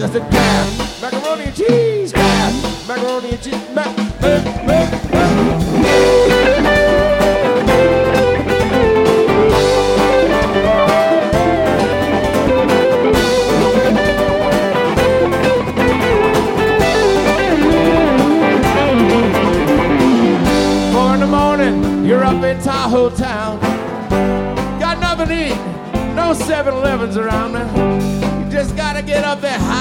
I said, Kraft macaroni and cheese, Kraft macaroni and cheese, You're up in Tahoe town, got nothing to eat, no 7-Elevens around, man. You just gotta get up there high.